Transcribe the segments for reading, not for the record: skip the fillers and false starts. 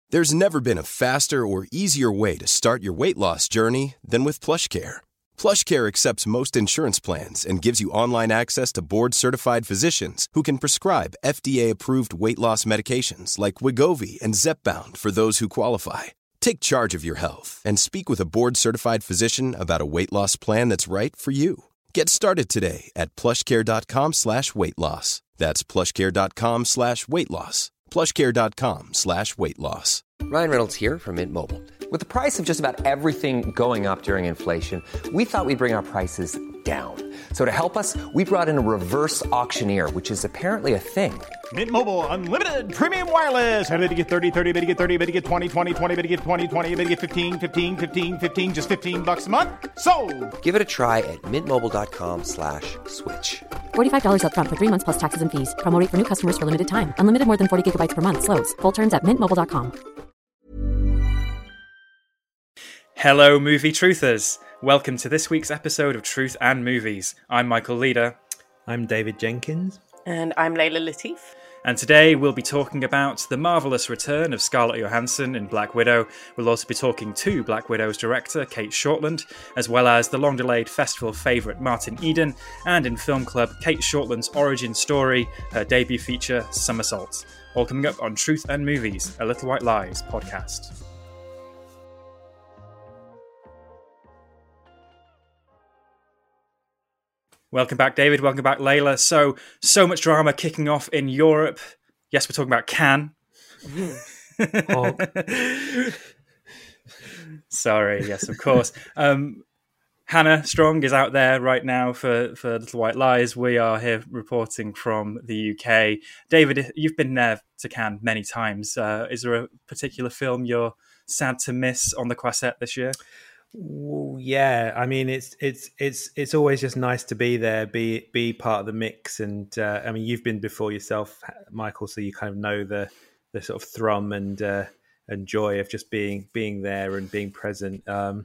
There's never been a faster or easier way to start your weight loss journey than with PlushCare. PlushCare accepts most insurance plans and gives you online access to board-certified physicians who can prescribe FDA-approved weight loss medications like Wegovy and Zepbound for those who qualify. Take charge of your health and speak with a board-certified physician about a weight loss plan that's right for you. Get started today at plushcare.com/weight-loss. That's plushcare.com/weight-loss. plushcare.com/weight-loss. Ryan Reynolds here from Mint Mobile. With the price of just about everything going up during inflation, we thought we'd bring our prices down. So to help us, we brought in a reverse auctioneer, which is apparently a thing. Mint Mobile Unlimited Premium Wireless. How to get 30, 30, bit to get 30, bit to get 20, 20, 20, bit to get 20, 20, bit to get 15, 15, 15, 15, just $15 a month? Sold! Give it a try at mintmobile.com/switch. $45 up front for 3 months plus taxes and fees. Promo rate for new customers for limited time. Unlimited more than 40 gigabytes per month. Slows full terms at mintmobile.com. Hello, movie truthers. Welcome to this week's episode of Truth and Movies. I'm Michael Leader. I'm David Jenkins. And I'm Layla Latif. And today we'll be talking about the marvellous return of Scarlett Johansson in Black Widow. We'll also be talking to Black Widow's director, Cate Shortland, as well as the long-delayed festival favourite Martin Eden, and in Film Club, Cate Shortland's origin story, her debut feature, Somersault. All coming up on Truth and Movies, a Little White Lies podcast. Welcome back, David. Welcome back, Layla. So much drama kicking off in Europe. Yes, we're talking about Cannes. Oh. Sorry, yes, of course. Hannah Strong is out there right now for Little White Lies. We are here reporting from the UK. David, you've been there to Cannes many times. Is there a particular film you're sad to miss on the Croisette this year? Yeah, I mean it's always just nice to be there, be part of the mix, and I mean you've been before yourself, Michael, so you kind of know the sort of thrum and joy of just being there and being present. I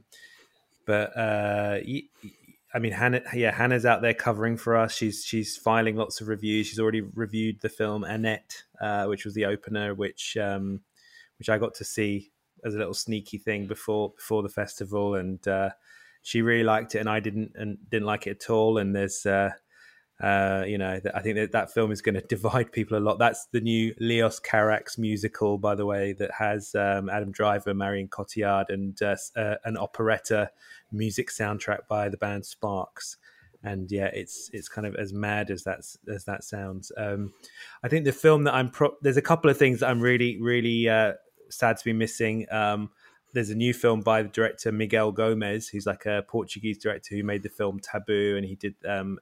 mean Hannah's out there covering for us. She's filing lots of reviews. She's already reviewed the film Annette, which was the opener, which I got to see as a little sneaky thing before the festival, and she really liked it, and I didn't like it at all. And there's I think that film is going to divide people a lot. That's the new Leos Carax musical, by the way, that has Adam Driver, Marion Cotillard, and an operetta music soundtrack by the band Sparks. And yeah, it's kind of as mad as that sounds. I think the film that there's a couple of things that I'm really sad to be missing. There's a new film by the director Miguel Gomez, who's like a Portuguese director who made the film Taboo, and he did the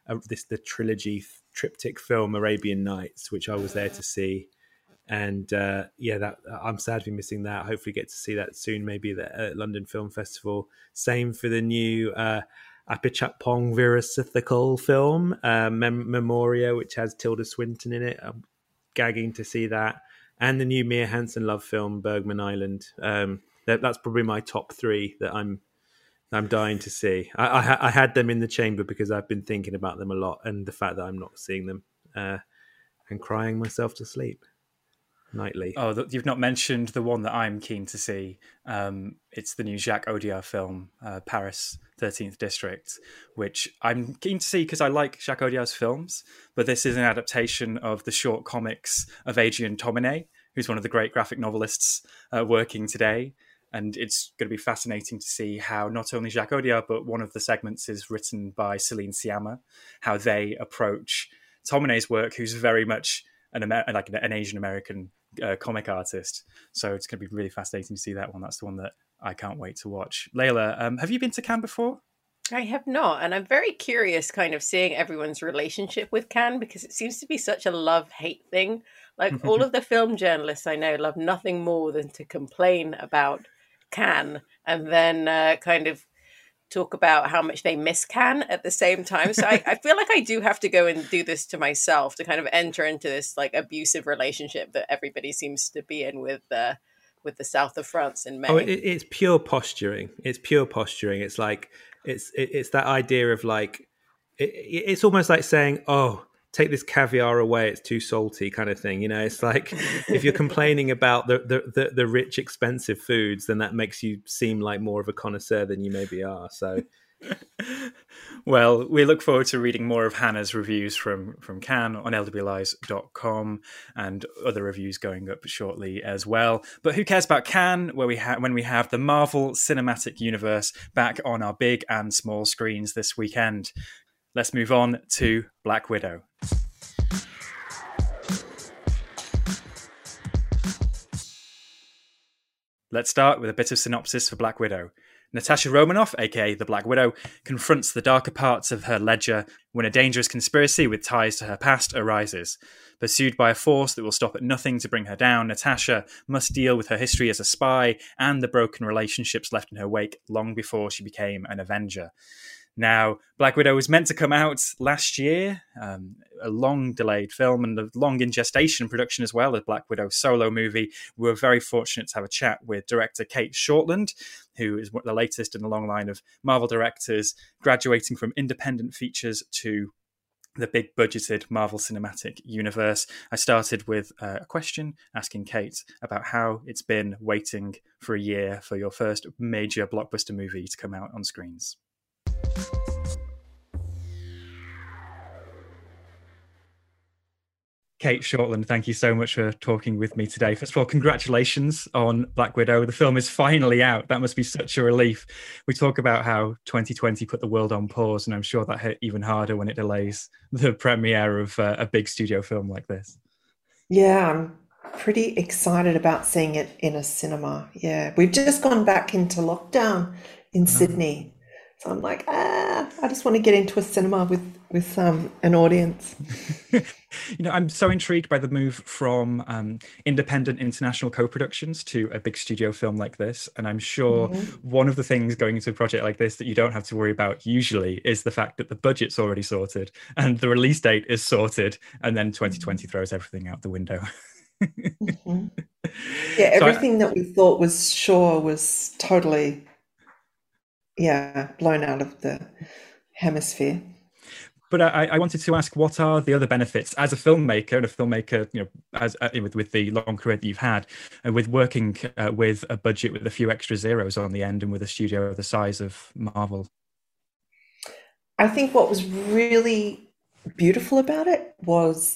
triptych film Arabian Nights, which I was there to see. And that I'm sad to be missing that. Hopefully get to see that soon, maybe at London Film Festival. Same for the new Apichatpong Virasithakul film, Memoria, which has Tilda Swinton in it. I'm gagging to see that. And the new Mia Hansen love film, Bergman Island. That's probably my top three that I'm dying to see. I had them in the chamber because I've been thinking about them a lot, and the fact that I'm not seeing them and crying myself to sleep nightly. Oh, you've not mentioned the one that I'm keen to see. It's the new Jacques Audiard film, Paris 13th District, which I'm keen to see because I like Jacques Audiard's films, but this is an adaptation of the short comics of Adrien Tominet, who's one of the great graphic novelists working today. And it's going to be fascinating to see how not only Jacques Audiard, but one of the segments is written by Celine Sciamma, how they approach Tominet's work, who's very much an Asian American comic artist. So it's going to be really fascinating to see that one. That's the one that I can't wait to watch. Layla, have you been to Cannes before? I have not, and I'm very curious kind of seeing everyone's relationship with Cannes, because it seems to be such a love-hate thing. Like all of the film journalists I know love nothing more than to complain about Cannes and then kind of talk about how much they miss Cannes at the same time. So I feel like I do have to go and do this to myself to kind of enter into this like abusive relationship that everybody seems to be in with the south of France in May. Oh, it's pure posturing. It's pure posturing. It's like it's that idea of like it's almost like saying, oh, take this caviar away, it's too salty kind of thing. It's like if you're complaining about the rich, expensive foods, then that makes you seem like more of a connoisseur than you maybe are. So well, we look forward to reading more of Hannah's reviews from Cannes on lwlies.com and other reviews going up shortly as well. But who cares about Cannes when we have the Marvel Cinematic Universe back on our big and small screens this weekend? Let's move on to Black Widow. Let's start with a bit of synopsis for Black Widow. Natasha Romanoff, aka the Black Widow, confronts the darker parts of her ledger when a dangerous conspiracy with ties to her past arises. Pursued by a force that will stop at nothing to bring her down, Natasha must deal with her history as a spy and the broken relationships left in her wake long before she became an Avenger. Now, Black Widow was meant to come out last year, a long-delayed film and a long in gestation production as well, a Black Widow solo movie. We were very fortunate to have a chat with director Kate Shortland, who is the latest in the long line of Marvel directors graduating from independent features to the big-budgeted Marvel Cinematic Universe. I started with a question asking Kate about how it's been waiting for a year for your first major blockbuster movie to come out on screens. Kate Shortland, thank you so much for talking with me today. First of all, congratulations on Black Widow. The film is finally out. That must be such a relief. We talk about how 2020 put the world on pause, and I'm sure that hit even harder when it delays the premiere of a big studio film like this. Yeah, I'm pretty excited about seeing it in a cinema. Yeah, we've just gone back into lockdown in Sydney. So I'm like, I just want to get into a cinema with an audience. I'm so intrigued by the move from independent international co-productions to a big studio film like this. And I'm sure one of the things going into a project like this that you don't have to worry about usually is the fact that the budget's already sorted and the release date is sorted. And then 2020 throws everything out the window. Yeah, everything that we thought was sure was totally... blown out of the hemisphere. But I wanted to ask, what are the other benefits as a filmmaker and a filmmaker, as with the long career that you've had, and with working with a budget with a few extra zeros on the end and with a studio the size of Marvel? I think what was really beautiful about it was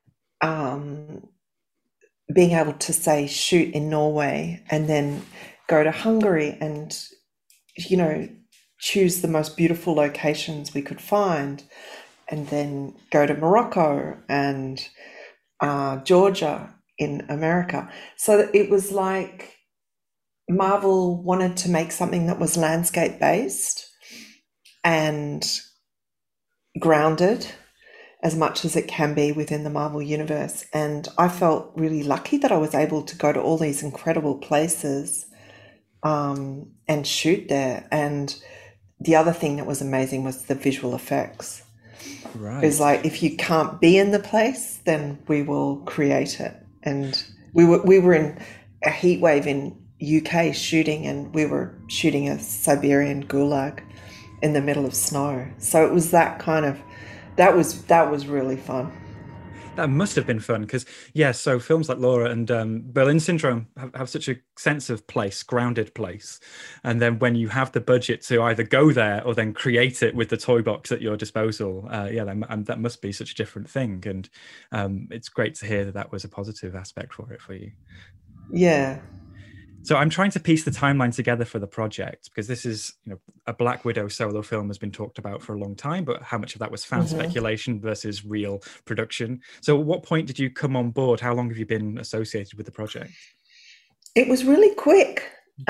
being able to say shoot in Norway and then go to Hungary and choose the most beautiful locations we could find, and then go to Morocco and Georgia in America. So it was like Marvel wanted to make something that was landscape based and grounded as much as it can be within the Marvel universe. And I felt really lucky that I was able to go to all these incredible places and shoot there. And the other thing that was amazing was the visual effects. Right. It was like, if you can't be in the place, then we will create it. And we were in a heat wave in UK shooting, and we were shooting a Siberian gulag in the middle of snow. So it was that kind of, that was really fun. That must have been fun because, so films like Laura and Berlin Syndrome have such a sense of place, grounded place. And then when you have the budget to either go there or then create it with the toy box at your disposal, that must be such a different thing. And it's great to hear that was a positive aspect for you. Yeah. So I'm trying to piece the timeline together for the project because this is, a Black Widow solo film has been talked about for a long time, but how much of that was fan speculation versus real production? So at what point did you come on board? How long have you been associated with the project? It was really quick.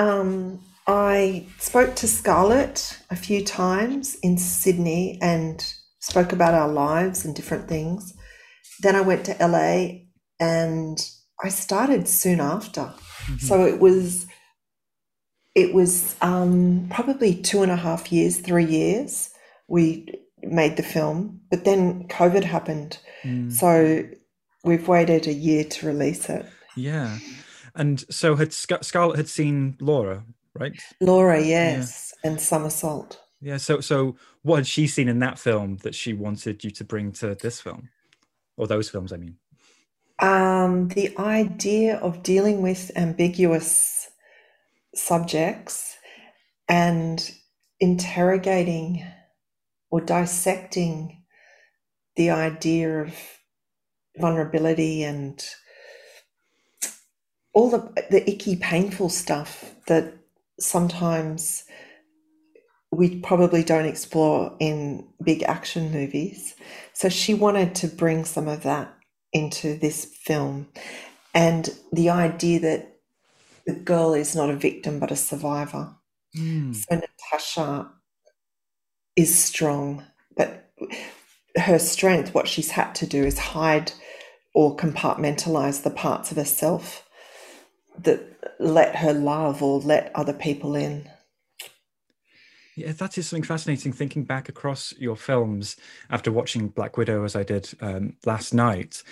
I spoke to Scarlett a few times in Sydney and spoke about our lives and different things. Then I went to LA and I started soon after. So it was probably 2.5 years, 3 years we made the film, but then COVID happened. So we've waited a year to release it. Yeah. And so Scarlett had seen Laura, right? Laura, yes, and Somersault. Yeah. So what had she seen in that film that she wanted you to bring to this film? or those films, I mean. The idea of dealing with ambiguous subjects and interrogating or dissecting the idea of vulnerability and all the icky, painful stuff that sometimes we probably don't explore in big action movies. So she wanted to bring some of that into this film, and the idea that the girl is not a victim but a survivor. So Natasha is strong, but her strength, what she's had to do is hide or compartmentalize the parts of herself that let her love or let other people in. Yeah, that is something fascinating, thinking back across your films after watching Black Widow, as I did last night.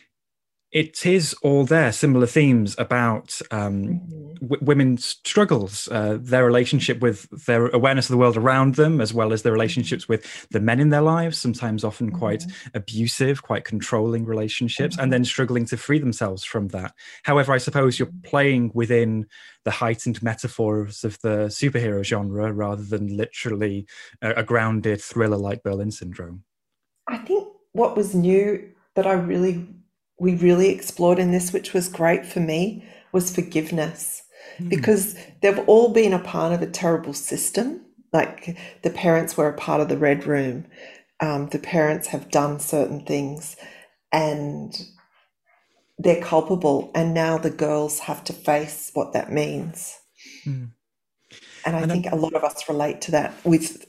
It is all there, similar themes about women's struggles, their relationship with their awareness of the world around them, as well as their relationships with the men in their lives, sometimes often quite abusive, quite controlling relationships, and then struggling to free themselves from that. However, I suppose you're playing within the heightened metaphors of the superhero genre rather than literally a grounded thriller like Berlin Syndrome. I think what was new that we really explored in this, which was great for me, was forgiveness, because they've all been a part of a terrible system. Like the parents were a part of the Red Room. The parents have done certain things and they're culpable. And now the girls have to face what that means. And I think a lot of us relate to that with,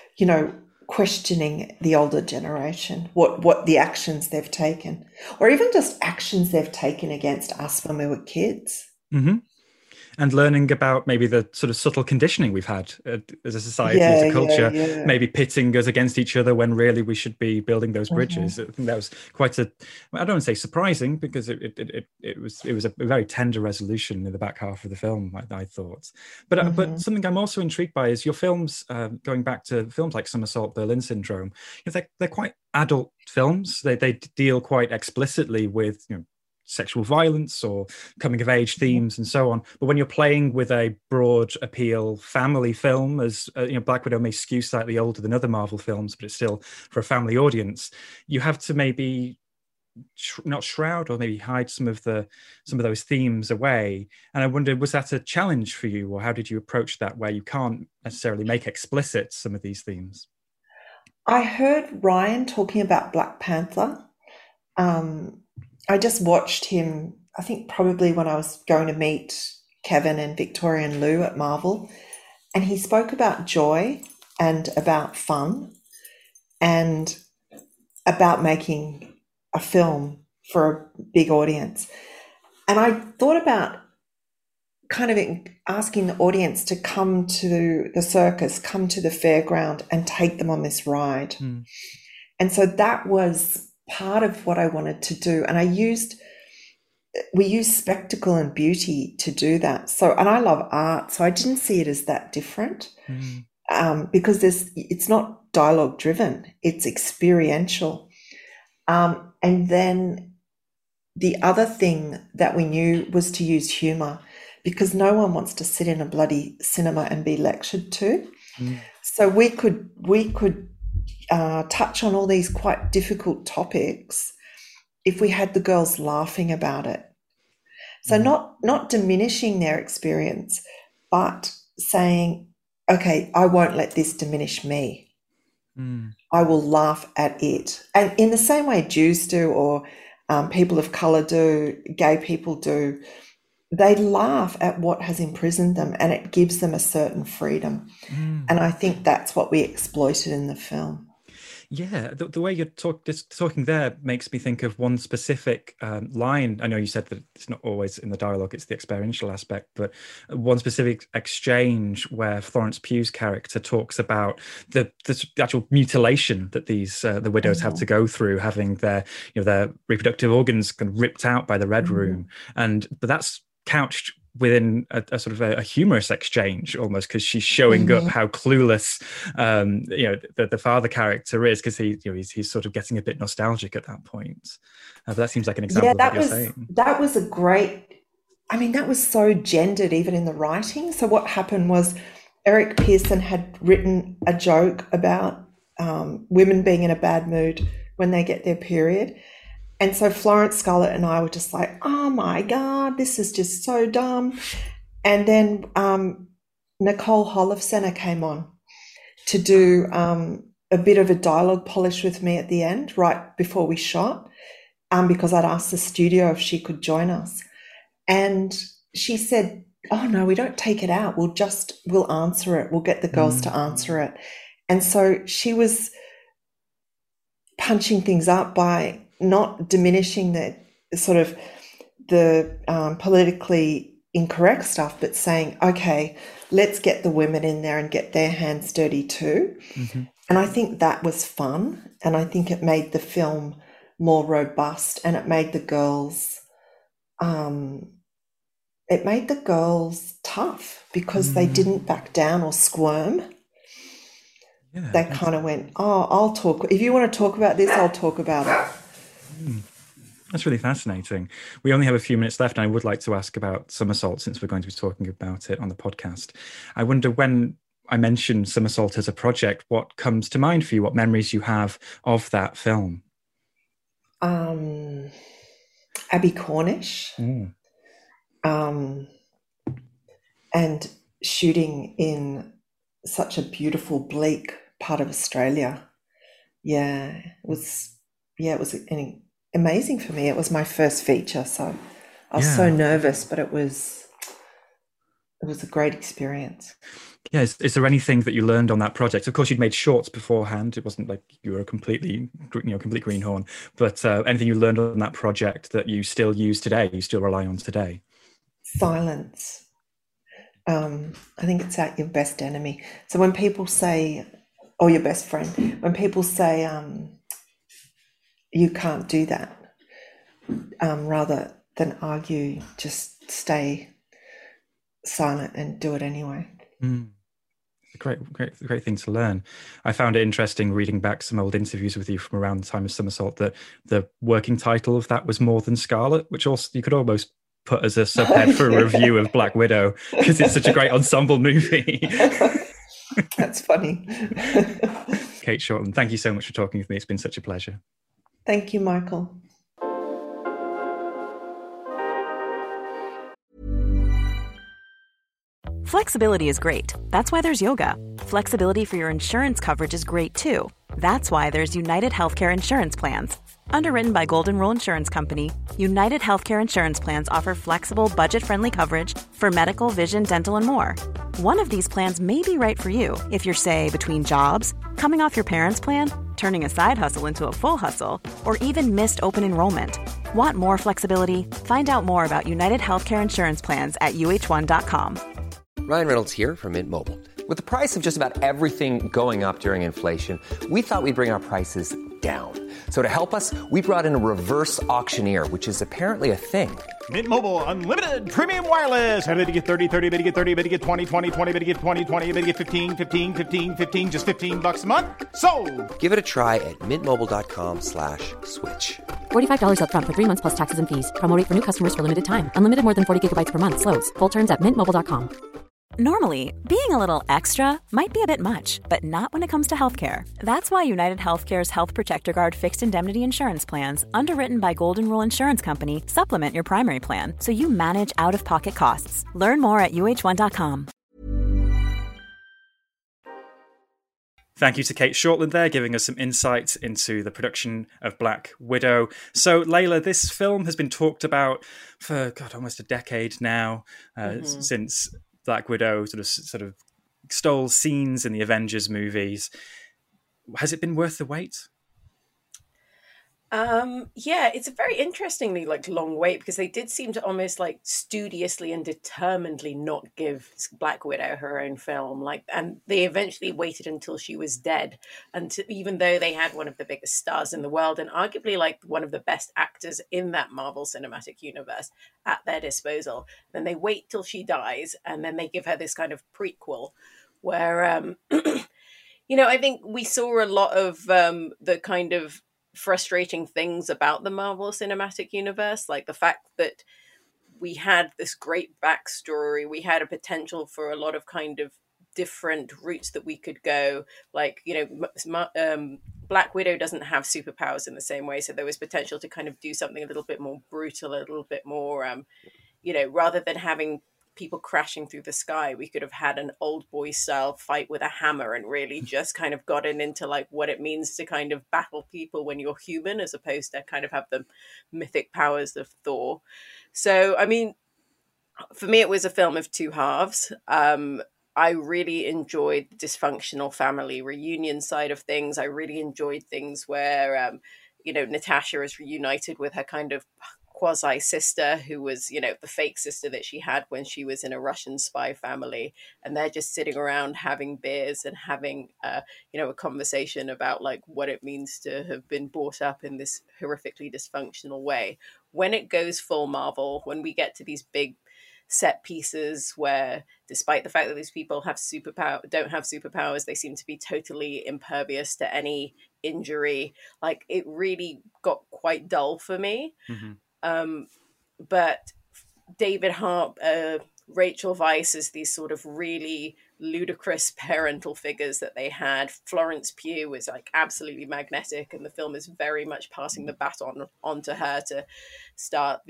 questioning the older generation, what the actions they've taken, or even just actions they've taken against us when we were kids. And learning about maybe the sort of subtle conditioning we've had as a society, as a culture, maybe pitting us against each other when really we should be building those bridges. I think that was quite I don't want to say surprising, because it was a very tender resolution in the back half of the film, I thought. But something I'm also intrigued by is your films, going back to films like Somersault, Berlin Syndrome. They're quite adult films. They deal quite explicitly with sexual violence or coming of age themes and so on. But when you're playing with a broad appeal family film, as Black Widow may skew slightly older than other Marvel films, but it's still for a family audience, you have to maybe not shroud or maybe hide some of those themes away. And I wonder, was that a challenge for you, or how did you approach that, where you can't necessarily make explicit some of these themes? I heard Ryan talking about Black Panther. I just watched him, I think probably when I was going to meet Kevin and Victoria and Lou at Marvel, and he spoke about joy and about fun and about making a film for a big audience. And I thought about kind of asking the audience to come to the circus, come to the fairground and take them on this ride. And so that was part of what I wanted to do. And we used spectacle and beauty to do that. So, and I love art, so I didn't see it as that different, because it's not dialogue driven, it's experiential. And then the other thing that we knew was to use humor, because no one wants to sit in a bloody cinema and be lectured to. So we could touch on all these quite difficult topics if we had the girls laughing about it. So not diminishing their experience, but saying, okay, I won't let this diminish me. I will laugh at it. And in the same way Jews do, or people of colour do, gay people do, they laugh at what has imprisoned them, and it gives them a certain freedom. And I think that's what we exploited in the film. Yeah, the way you're talking there makes me think of one specific line. I know you said that it's not always in the dialogue, it's the experiential aspect, but one specific exchange where Florence Pugh's character talks about the actual mutilation that these the widows have to go through, having their reproductive organs kind of ripped out by the Red Room, but that's couched within a sort of a humorous exchange almost, because she's showing up how clueless the father character is, because he's sort of getting a bit nostalgic at that point. But that seems like an example of what you're saying. That was a great, I mean, that was so gendered even in the writing. So what happened was Eric Pearson had written a joke about women being in a bad mood when they get their period. And so Florence Scarlett and I were just like, oh my God, this is just so dumb. And then Nicole Holofcener came on to do a bit of a dialogue polish with me at the end, right before we shot, because I'd asked the studio if she could join us. And she said, oh no, we don't take it out. We'll answer it. We'll get the girls to answer it. And so she was punching things up by not diminishing the sort of the politically incorrect stuff, but saying, okay, let's get the women in there and get their hands dirty too. And I think that was fun. And I think it made the film more robust, and it made the girls, tough, because they didn't back down or squirm. Yeah, they kind of went, oh, I'll talk. If you want to talk about this, I'll talk about it. That's really fascinating. We only have a few minutes left, and I would like to ask about Somersault, since we're going to be talking about it on the podcast. I wonder, when I mention Somersault as a project, what comes to mind for you? What memories you have of that film? Abbey Cornish, and shooting in such a beautiful, bleak part of Australia. It was amazing for me. It was my first feature, so I was so nervous, but it was a great experience. Yeah, is there anything that you learned on that project? Of course, you'd made shorts beforehand. It wasn't like you were a complete greenhorn. But anything you learned on that project that you still use today, you still rely on today? Silence. I think it's your best enemy. So when people say, or your best friend, when people say, you can't do that, rather than argue, just stay silent and do it anyway. Great thing to learn. I found it interesting reading back some old interviews with you from around the time of Somersault, that the working title of that was More Than Scarlet, which also you could almost put as a subhead for a review of Black Widow, because it's such a great ensemble movie. That's funny. Kate Shortland, thank you so much for talking with me. It's been such a pleasure. Thank you, Michael. Flexibility is great. That's why there's yoga. Flexibility for your insurance coverage is great too. That's why there's United Healthcare Insurance Plans. Underwritten by Golden Rule Insurance Company, United Healthcare Insurance Plans offer flexible, budget-friendly coverage for medical, vision, dental, and more. One of these plans may be right for you if you're, say, between jobs, coming off your parents' plan, turning a side hustle into a full hustle, or even missed open enrollment. Want more flexibility? Find out more about United Healthcare Insurance Plans at uh1.com. Ryan Reynolds here from Mint Mobile. With the price of just about everything going up during inflation, we thought we'd bring our prices down. So to help us, we brought in a reverse auctioneer, which is apparently a thing. Mint Mobile Unlimited Premium Wireless. How to get 30, 30, bit to get 30, bit to get 20, 20, 20, bit to get 20, 20, bit to get 15, 15, 15, 15, just $15 a month? Sold! Give it a try at mintmobile.com/switch. $45 up front for 3 months plus taxes and fees. Promo rate for new customers for limited time. Unlimited more than 40 gigabytes per month. Slows full terms at mintmobile.com. Normally, being a little extra might be a bit much, but not when it comes to healthcare. That's why United Healthcare's Health Protector Guard fixed indemnity insurance plans, underwritten by Golden Rule Insurance Company, supplement your primary plan so you manage out-of-pocket costs. Learn more at uh1.com. Thank you to Kate Shortland there, giving us some insights into the production of Black Widow. So, Layla, this film has been talked about for, almost a decade now, since Black Widow sort of stole scenes in the Avengers movies. Has it been worth the wait? Yeah, it's a very interestingly like long wait because they did seem to almost like studiously and determinedly not give Black Widow her own film. Like, and they eventually waited until she was dead, and even though they had one of the biggest stars in the world and arguably like one of the best actors in that Marvel Cinematic Universe at their disposal, then they wait till she dies and then they give her this kind of prequel where I think we saw a lot of the kind of frustrating things about the Marvel Cinematic Universe, like the fact that we had this great backstory, we had a potential for a lot of kind of different routes that we could go. Like, Black Widow doesn't have superpowers in the same way, so there was potential to kind of do something a little bit more brutal, a little bit more, rather than having people crashing through the sky, we could have had an old boy style fight with a hammer and really just kind of gotten into like what it means to kind of battle people when you're human, as opposed to kind of have the mythic powers of Thor. So, I mean, for me, it was a film of two halves. I really enjoyed the dysfunctional family reunion side of things. I really enjoyed things where, Natasha is reunited with her kind of quasi sister, who was, the fake sister that she had when she was in a Russian spy family. And they're just sitting around having beers and having, a conversation about like what it means to have been brought up in this horrifically dysfunctional way. When it goes full Marvel, when we get to these big set pieces where, despite the fact that these people don't have superpowers, they seem to be totally impervious to any injury. Like, it really got quite dull for me. Mm-hmm. But David Harp, Rachel Weisz as these sort of really ludicrous parental figures that they had. Florence Pugh was like absolutely magnetic, and the film is very much passing the baton onto her to start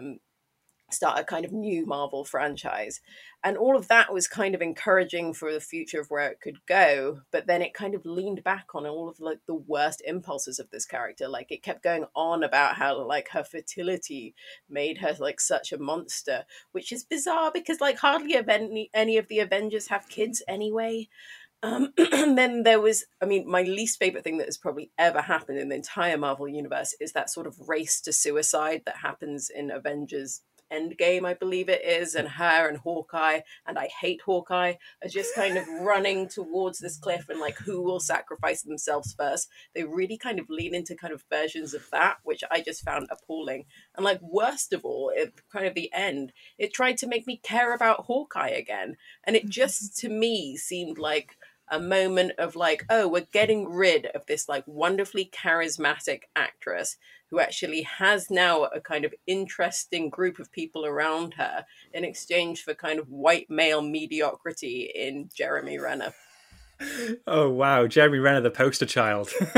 a kind of new Marvel franchise. And all of that was kind of encouraging for the future of where it could go, but then it kind of leaned back on all of like the worst impulses of this character. Like, it kept going on about how like her fertility made her like such a monster, which is bizarre because like hardly any of the Avengers have kids anyway. And then there was, my least favorite thing that has probably ever happened in the entire Marvel universe is that sort of race to suicide that happens in Avengers Endgame, I believe it is, and her and Hawkeye, and I hate Hawkeye, are just kind of running towards this cliff and like who will sacrifice themselves first. They really kind of lean into kind of versions of that, which I just found appalling. And like, worst of all, at kind of the end, it tried to make me care about Hawkeye again. And it just, to me, seemed like a moment of like, oh, we're getting rid of this like wonderfully charismatic actress who actually has now a kind of interesting group of people around her in exchange for kind of white male mediocrity in Jeremy Renner. Oh wow, Jeremy Renner, the poster child for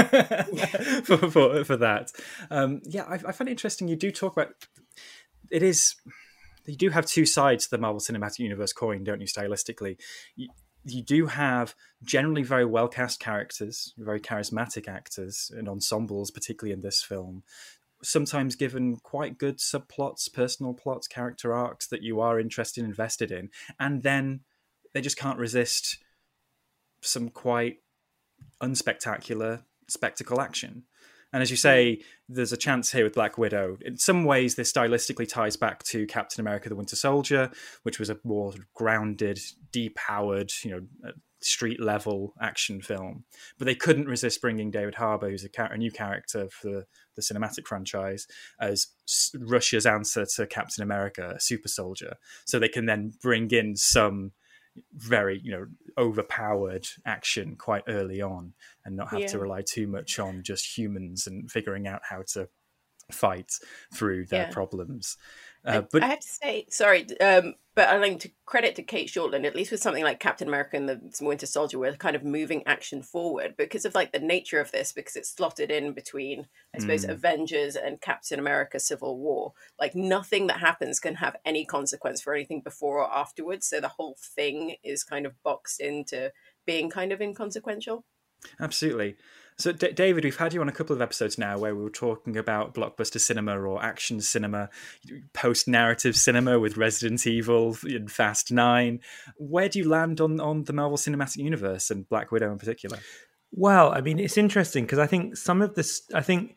that. I find it interesting. You do talk about it is. You do have two sides to the Marvel Cinematic Universe coin, don't you? Stylistically, you do have generally very well-cast characters, very charismatic actors and ensembles, particularly in this film, sometimes given quite good subplots, personal plots, character arcs that you are interested and invested in. And then they just can't resist some quite unspectacular spectacle action. And as you say, there's a chance here with Black Widow. In some ways, this stylistically ties back to Captain America: The Winter Soldier, which was a more grounded, depowered, street-level action film. But they couldn't resist bringing David Harbour, who's a new character for the cinematic franchise, as Russia's answer to Captain America, a super soldier. So they can then bring in some very overpowered action quite early on and not have to rely too much on just humans and figuring out how to fight through their problems. But I have to say, sorry, but I think to credit to Kate Shortland, at least with something like Captain America and the Winter Soldier, we're kind of moving action forward because of like the nature of this, because it's slotted in between, I suppose, Avengers and Captain America Civil War. Like, nothing that happens can have any consequence for anything before or afterwards. So the whole thing is kind of boxed into being kind of inconsequential. Absolutely. So, David, we've had you on a couple of episodes now where we were talking about blockbuster cinema or action cinema, post-narrative cinema with Resident Evil and Fast 9. Where do you land on the Marvel Cinematic Universe and Black Widow in particular? Well, it's interesting because I think some of this,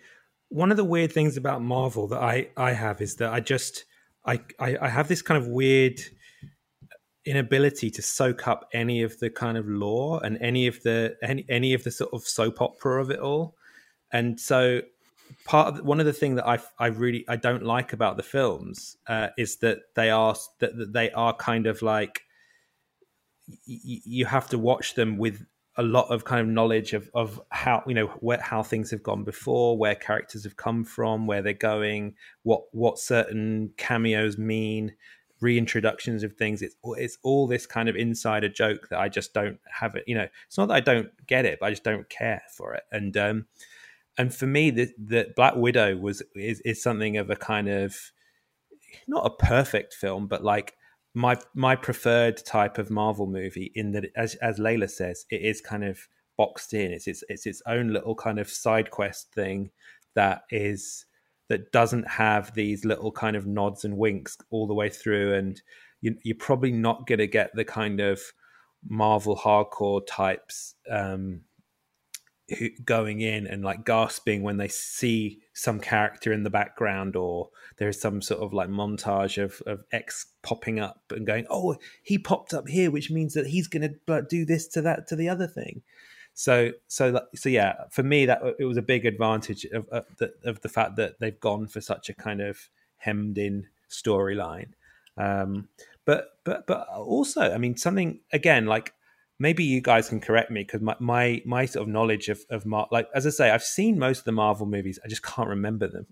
one of the weird things about Marvel that I have is that I have this kind of weird inability to soak up any of the kind of lore and any of the sort of soap opera of it all. And so one of the things that I don't like about the films is that they are kind of like you have to watch them with a lot of kind of knowledge of how, you know, how things have gone before, where characters have come from, where they're going, what certain cameos mean, reintroductions of things. It's all this kind of insider joke that I just don't have it. You know, it's not that I don't get it, but I just don't care for it. And for me, the Black Widow is something of a kind of, not a perfect film, but like my preferred type of Marvel movie, in that, as Layla says, it is kind of boxed in. It's its own little kind of side quest thing that doesn't have these little kind of nods and winks all the way through, and you're probably not going to get the kind of Marvel hardcore types who going in and like gasping when they see some character in the background, or there's some sort of like montage of X popping up and going, oh, he popped up here, which means that he's going to do this to that to the other thing. So yeah, for me, that it was a big advantage of the fact that they've gone for such a kind of hemmed in storyline. But also, I mean, something again, like, maybe you guys can correct me, because my sort of knowledge of like, as I say, I've seen most of the Marvel movies, I just can't remember them.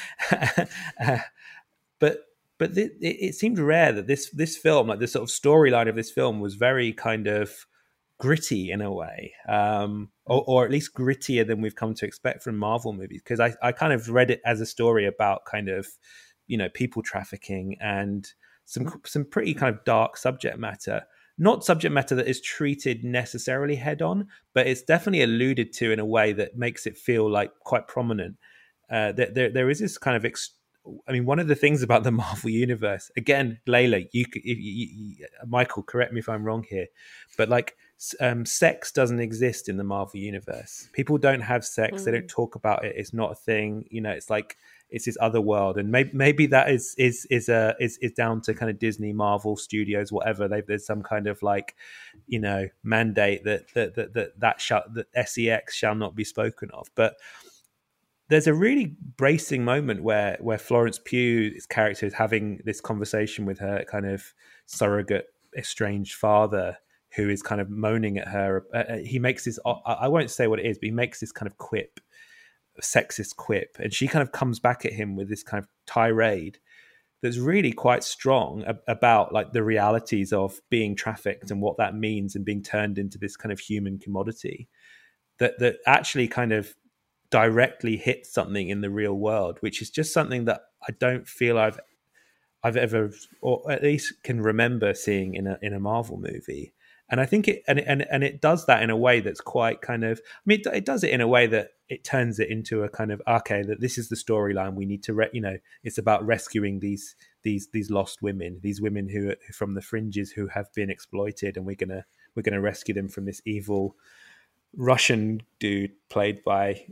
But it seemed rare that this film, like the sort of storyline of this film, was very kind of gritty in a way, or at least grittier than we've come to expect from Marvel movies. Because I kind of read it as a story about kind of, you know, people trafficking and some pretty kind of dark subject matter. Not subject matter that is treated necessarily head on, but it's definitely alluded to in a way that makes it feel like quite prominent. There is this kind of, I mean, one of the things about the Marvel universe, again, Layla, Michael, correct me if I'm wrong here, but like sex doesn't exist in the Marvel universe. People don't have sex. They don't talk about it. It's not a thing. You know, it's like, it's this other world, and maybe that is down to kind of Disney, Marvel Studios, whatever. There's some kind of like, you know, mandate that sex shall not be spoken of. But there's a really bracing moment where Florence Pugh's character is having this conversation with her kind of surrogate estranged father, who is kind of moaning at her. He makes this, I won't say what it is, but he makes this kind of quip, sexist quip, and she kind of comes back at him with this kind of tirade that's really quite strong about like the realities of being trafficked and what that means, and being turned into this kind of human commodity that actually kind of directly hits something in the real world, which is just something that I don't feel I've ever, or at least can remember seeing in a Marvel movie. And I think it does that in a way that's quite kind of, I mean, it does it in a way that it turns it into a kind of, okay, that this is the storyline we need to, you know, it's about rescuing these lost women, these women who are from the fringes, who have been exploited, and we're gonna rescue them from this evil Russian dude played by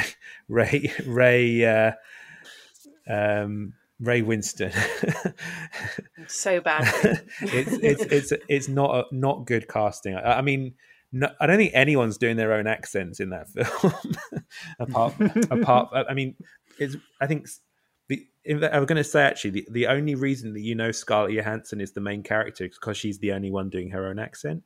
Ray Winston. So bad. It's not good casting. I mean, no, I don't think anyone's doing their own accents in that film. apart. I mean, I'm going to say actually the only reason that, you know, Scarlett Johansson is the main character is because she's the only one doing her own accent.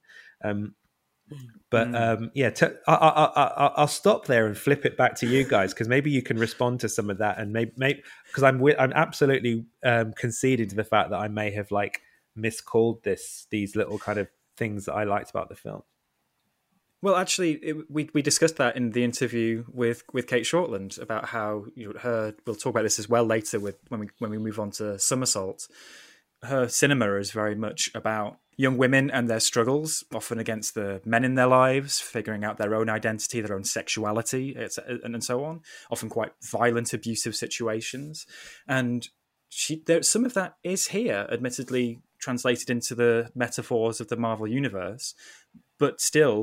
I'll stop there and flip it back to you guys, because maybe you can respond to some of that, and maybe because I'm absolutely conceded to the fact that I may have like miscalled these little kind of things that I liked about the film. Well, actually, we discussed that in the interview with Kate Shortland about how, you know, we'll talk about this as well later when we move on to Somersault. Her cinema is very much about young women and their struggles, often against the men in their lives, figuring out their own identity, their own sexuality, and so on. Often quite violent, abusive situations, and some of that is here, admittedly translated into the metaphors of the Marvel universe, but still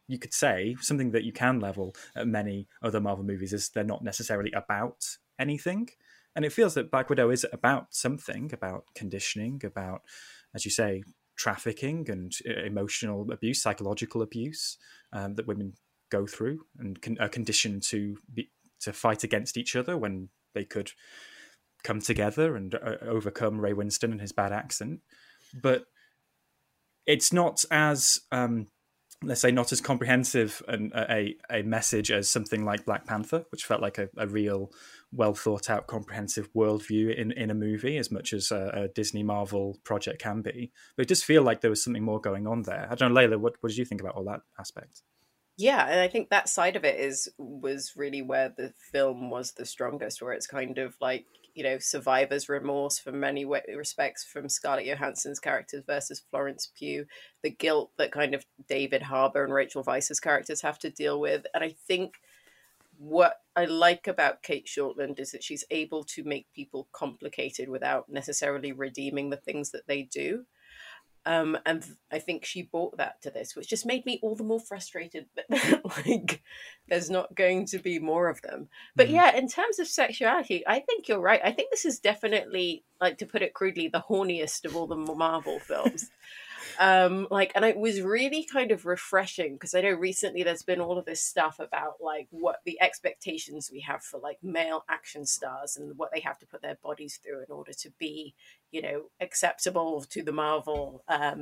you could say something that you can level at many other Marvel movies is they're not necessarily about anything. And it feels that Black Widow is about something, about conditioning, about, as you say, trafficking and emotional abuse, psychological abuse that women go through and are conditioned to fight against each other when they could come together and overcome Ray Winstone and his bad accent. But it's not as... let's say not as comprehensive a message as something like Black Panther, which felt like a real, well thought out, comprehensive worldview in a movie, as much as a Disney Marvel project can be. But it does feel like there was something more going on there. I don't know, Layla, what did you think about all that aspect? Yeah, and I think that side of it was really where the film was the strongest, where it's kind of like, you know, survivor's remorse for many respects from Scarlett Johansson's characters versus Florence Pugh, the guilt that kind of David Harbour and Rachel Weisz's characters have to deal with. And I think what I like about Kate Shortland is that she's able to make people complicated without necessarily redeeming the things that they do. And I think she brought that to this, which just made me all the more frustrated that like there's not going to be more of them. But yeah, in terms of sexuality, I think you're right. I think this is definitely, like, to put it crudely, the horniest of all the Marvel films. And it was really kind of refreshing, because I know recently there's been all of this stuff about like what the expectations we have for like male action stars and what they have to put their bodies through in order to be, you know, acceptable to the Marvel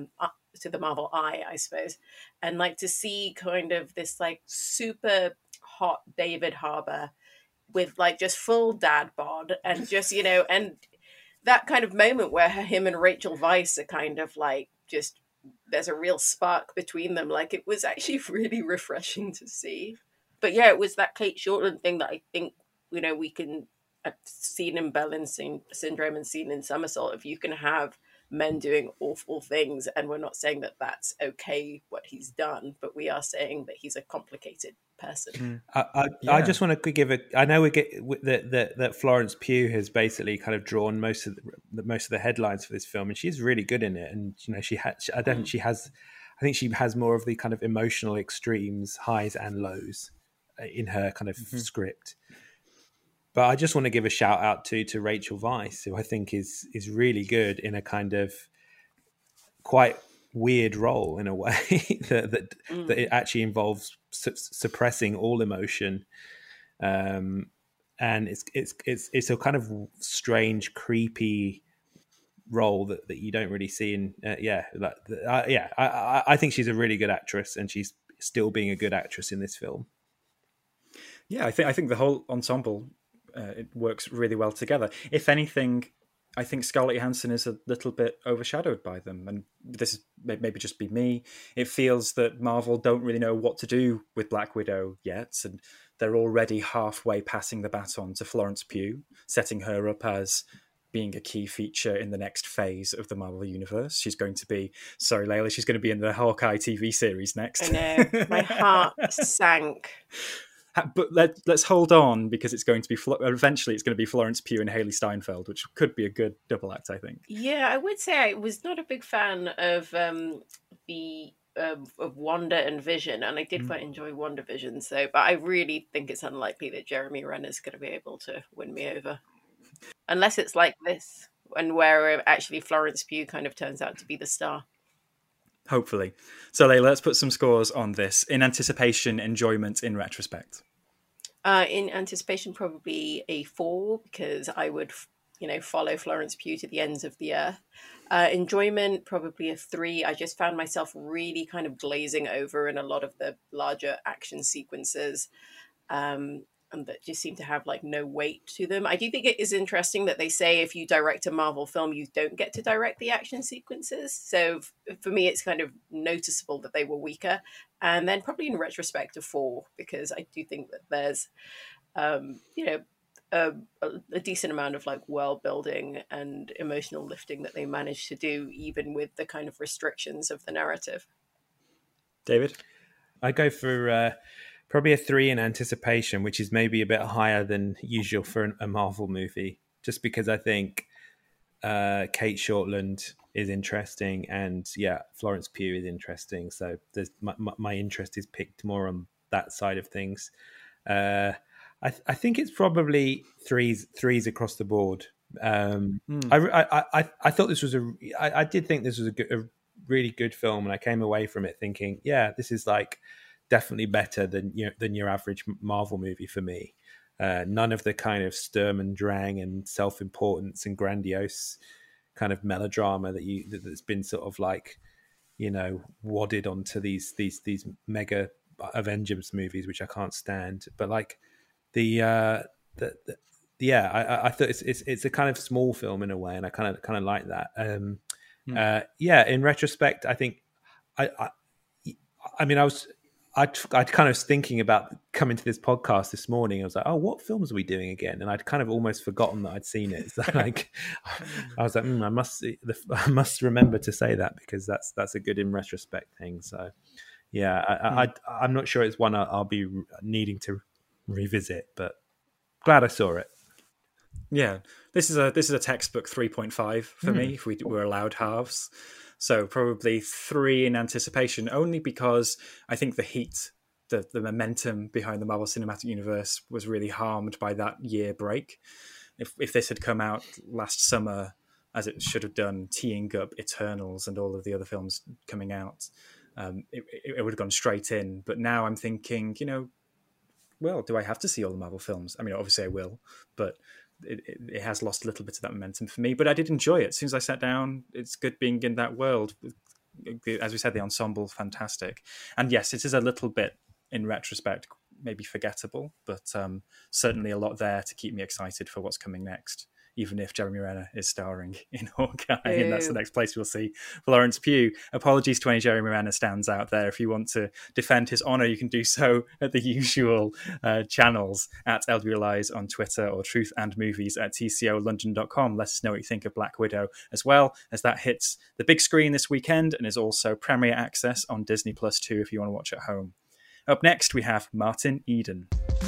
eye, I suppose. And like to see kind of this like super hot David Harbour with like just full dad bod and just, you know, and that kind of moment where him and Rachel Weisz are kind of like just, there's a real spark between them. Like, it was actually really refreshing to see. But yeah, it was that Kate Shortland thing that I think, you know, we can have seen in Berlin Syndrome and seen in Somersault. If you can have men doing awful things, and we're not saying that that's okay what he's done, but we are saying that he's a complicated person. I just want to give I know we get that Florence Pugh has basically kind of drawn most of the headlines for this film, and she's really good in it. And you know, I think she has more of the kind of emotional extremes, highs and lows, in her kind of script. But I just want to give a shout out to Rachel Weisz, who I think is really good in a kind of quite weird role in a way that it actually involves suppressing all emotion, and it's a kind of strange, creepy role that you don't really see in I think she's a really good actress, and she's still being a good actress in this film. Yeah, I think the whole ensemble it works really well together. If anything, I think Scarlett Johansson is a little bit overshadowed by them, and this is maybe just be me. It feels that Marvel don't really know what to do with Black Widow yet, and they're already halfway passing the baton to Florence Pugh, setting her up as being a key feature in the next phase of the Marvel Universe. She's going to be, sorry Layla, she's going to be in the Hawkeye TV series next. I know, my heart sank. But let's hold on, because it's going to be eventually it's going to be Florence Pugh and Haley Steinfeld, which could be a good double act, I think. Yeah, I would say I was not a big fan of of Wanda and Vision, and I did quite enjoy WandaVision. So, but I really think it's unlikely that Jeremy Renner's going to be able to win me over, unless it's like this, and where actually Florence Pugh kind of turns out to be the star. Hopefully. So, Layla, let's put some scores on this. In anticipation, enjoyment, in retrospect. In anticipation, probably a 4, because I would, follow Florence Pugh to the ends of the earth. Enjoyment, probably a 3. I just found myself really kind of glazing over in a lot of the larger action sequences. And that just seem to have like no weight to them. I do think it is interesting that they say if you direct a Marvel film, you don't get to direct the action sequences. So for me, it's kind of noticeable that they were weaker. And then probably in retrospect, a 4, because I do think that there's, a decent amount of like world building and emotional lifting that they managed to do, even with the kind of restrictions of the narrative. David? I go for... probably a 3 in anticipation, which is maybe a bit higher than usual for a Marvel movie, just because I think Kate Shortland is interesting, and Florence Pugh is interesting. So there's my interest is picked more on that side of things. I think it's probably threes across the board. I thought this was I did think this was a really good film, and I came away from it thinking, this is like definitely better than your average Marvel movie for me. None of the kind of Sturm and Drang and self-importance and grandiose kind of melodrama that's been sort of like, wadded onto these mega Avengers movies, which I can't stand. But like I thought it's a kind of small film in a way, and I kind of like that. In retrospect, I think I'd kind of thinking about coming to this podcast this morning. I was like, oh, what films are we doing again? And I'd kind of almost forgotten that I'd seen it. So like, I was like, I must remember to say that, because that's a good in retrospect thing. So I'm not sure it's one I'll be needing to revisit, but glad I saw it. Yeah, this is a textbook 3.5 for me, if we were allowed halves. So probably 3 in anticipation, only because I think the heat, the momentum behind the Marvel Cinematic Universe was really harmed by that year break. If this had come out last summer, as it should have done, teeing up Eternals and all of the other films coming out, it would have gone straight in. But now I'm thinking, well, do I have to see all the Marvel films? I mean, obviously I will, but it has lost a little bit of that momentum for me. But I did enjoy it. As soon as I sat down, it's good being in that world. As we said, the ensemble, fantastic. And yes, it is a little bit, in retrospect, maybe forgettable, but certainly a lot there to keep me excited for what's coming next, even if Jeremy Renner is starring in Hawkeye, and that's the next place we'll see Florence Pugh. Apologies to any Jeremy Renner stands out there. If you want to defend his honour, you can do so at the usual channels, at LWLies on Twitter, or truthandmovies@tcolondon.com. Let us know what you think of Black Widow, as well as that hits the big screen this weekend and is also premiere access on Disney Plus too, if you want to watch at home. Up next, we have Martin Eden.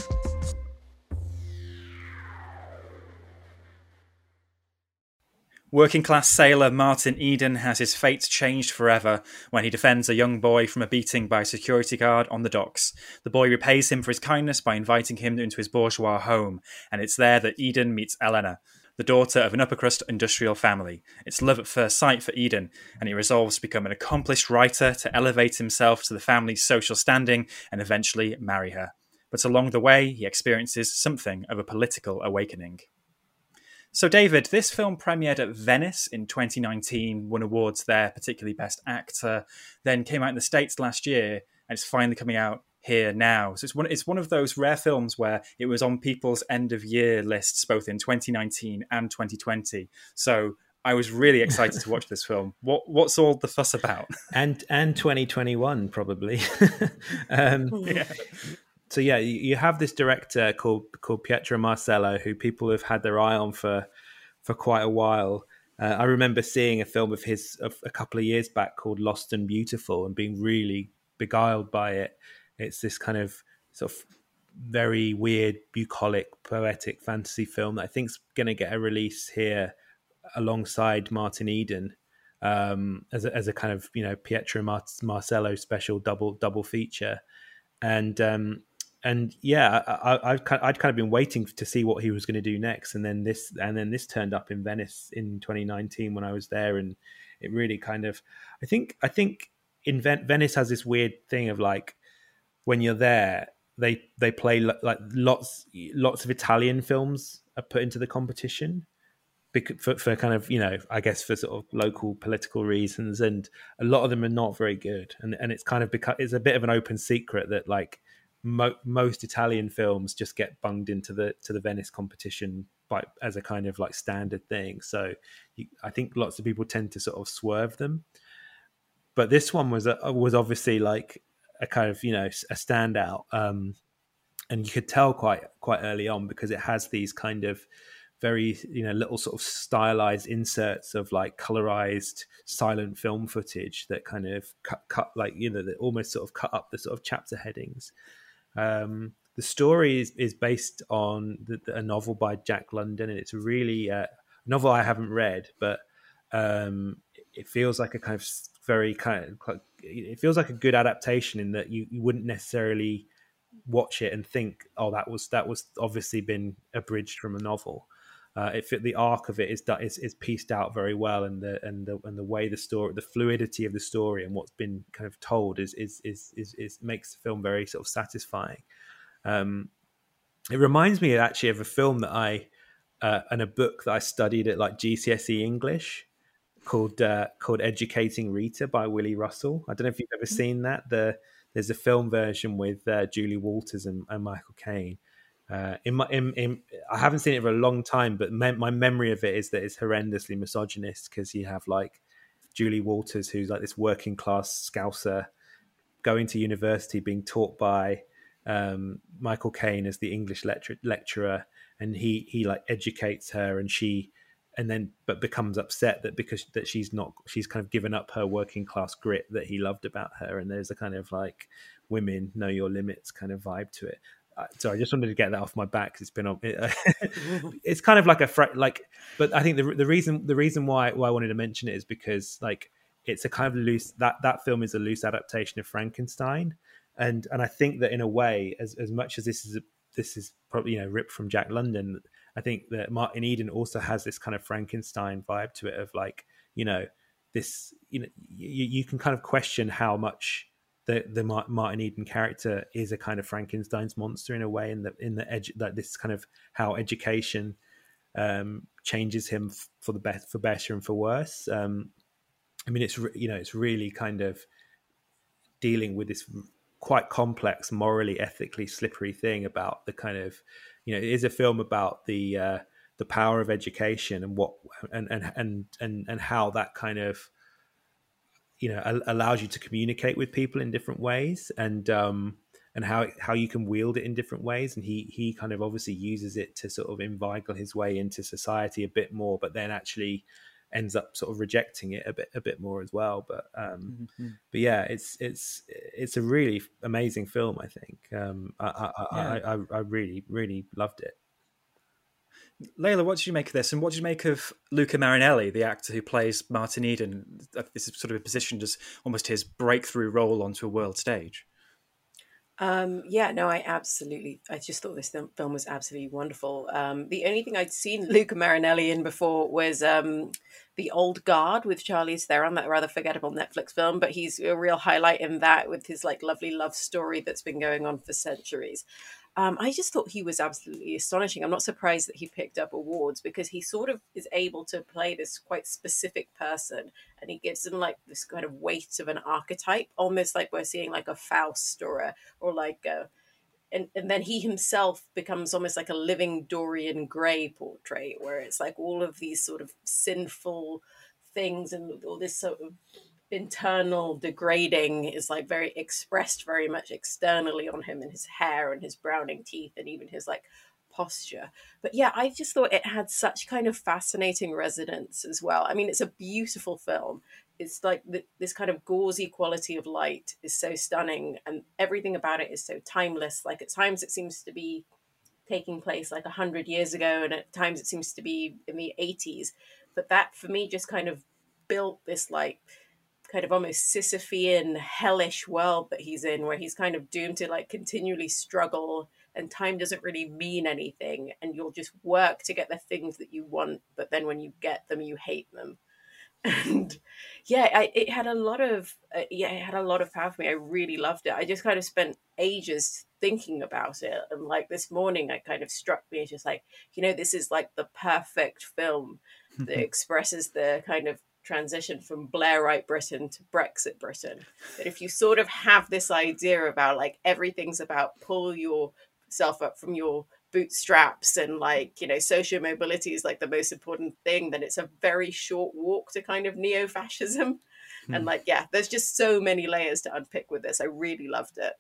Working-class sailor Martin Eden has his fate changed forever when he defends a young boy from a beating by a security guard on the docks. The boy repays him for his kindness by inviting him into his bourgeois home, and it's there that Eden meets Elena, the daughter of an upper-crust industrial family. It's love at first sight for Eden, and he resolves to become an accomplished writer to elevate himself to the family's social standing and eventually marry her. But along the way, he experiences something of a political awakening. So, David, this film premiered at Venice in 2019, won awards there, particularly Best Actor, then came out in the States last year, and it's finally coming out here now. So it's one of those rare films where it was on people's end-of-year lists, both in 2019 and 2020. So I was really excited to watch this film. What's all the fuss about? And 2021, probably. So you have this director called Pietro Marcello, who people have had their eye on for quite a while. I remember seeing a film of his a couple of years back called Lost and Beautiful and being really beguiled by it. It's this kind of sort of very weird, bucolic, poetic fantasy film that I think is going to get a release here alongside Martin Eden as a kind of Pietro Marcello special double feature. And I'd kind of been waiting to see what he was going to do next, and then this turned up in Venice in 2019 when I was there, and it really kind of I think in Venice has this weird thing of like when you're there they play like lots of Italian films are put into the competition for kind of I guess for sort of local political reasons, and a lot of them are not very good, and it's kind of it's a bit of an open secret that like most Italian films just get bunged into the Venice competition as a kind of like standard thing. So I think lots of people tend to sort of swerve them, but this one was obviously like a kind of a standout, and you could tell quite early on because it has these kind of very little sort of stylized inserts of like colorized silent film footage that kind of cut like that almost sort of cut up the sort of chapter headings. The story is based on a novel by Jack London, and it's really a novel I haven't read, but it feels like a kind of very kind of, it feels like a good adaptation in that you wouldn't necessarily watch it and think, oh, that was obviously been abridged from a novel. The arc of it is pieced out very well, and the way the story, the fluidity of the story, and what's been kind of told is makes the film very sort of satisfying. It reminds me actually of a film that and a book that I studied at like GCSE English called Educating Rita by Willie Russell. I don't know if you've ever seen that. There's a film version with Julie Walters and Michael Caine. I haven't seen it for a long time, but my memory of it is that it's horrendously misogynist, because you have like Julie Walters, who's like this working class Scouser going to university, being taught by Michael Caine as the English lecturer, and he like educates her, but becomes upset that because that she's kind of given up her working class grit that he loved about her, and there's a kind of like women know your limits kind of vibe to it. So I just wanted to get that off my back, because it's been on. It's kind of like but I think the reason why I wanted to mention it is because like it's a kind of loose, that film is a loose adaptation of Frankenstein, and I think that in a way, as much as this is probably ripped from Jack London, I think that Martin Eden also has this kind of Frankenstein vibe to it, of like this you can kind of question how much the Martin Eden character is a kind of Frankenstein's monster in a way, in the edge, that this kind of how education changes him for better and for worse. I mean, it's really kind of dealing with this quite complex, morally, ethically slippery thing about the kind of, it is a film about the power of education and what and how that kind of allows you to communicate with people in different ways, and how you can wield it in different ways. And he kind of obviously uses it to sort of inveigle his way into society a bit more, but then actually ends up sort of rejecting it a bit more as well. But yeah, it's a really amazing film, I think. I really, really loved it. Layla, what did you make of this? And what did you make of Luca Marinelli, the actor who plays Martin Eden? This is sort of positioned as almost his breakthrough role onto a world stage. I just thought this film was absolutely wonderful. The only thing I'd seen Luca Marinelli in before was The Old Guard with Charlize Theron, that rather forgettable Netflix film, but he's a real highlight in that, with his like lovely love story that's been going on for centuries. I just thought he was absolutely astonishing. I'm not surprised that he picked up awards, because he sort of is able to play this quite specific person, and he gives them like this kind of weight of an archetype, almost like we're seeing like a Faust or like a, and then he himself becomes almost like a living Dorian Gray portrait, where it's like all of these sort of sinful things and all this sort of internal degrading is like very expressed very much externally on him, in his hair and his browning teeth and even his like posture. But yeah, I just thought it had such kind of fascinating resonance as well. I mean, it's a beautiful film. It's like this kind of gauzy quality of light is so stunning, and everything about it is so timeless. Like at times it seems to be taking place like 100 years ago, and at times it seems to be in the 80s. But that for me just kind of built this like kind of almost Sisyphean hellish world that he's in, where he's kind of doomed to like continually struggle, and time doesn't really mean anything, and you'll just work to get the things that you want, but then when you get them you hate them. And yeah, it had a lot of power for me. I really loved it. I just kind of spent ages thinking about it, and like this morning it kind of struck me as just like, this is like the perfect film that expresses the kind of transition from Blairite Britain to Brexit Britain. That if you sort of have this idea about like everything's about pull yourself up from your bootstraps, and like, social mobility is like the most important thing, then it's a very short walk to kind of neo-fascism. And like, yeah, there's just so many layers to unpick with this. I really loved it.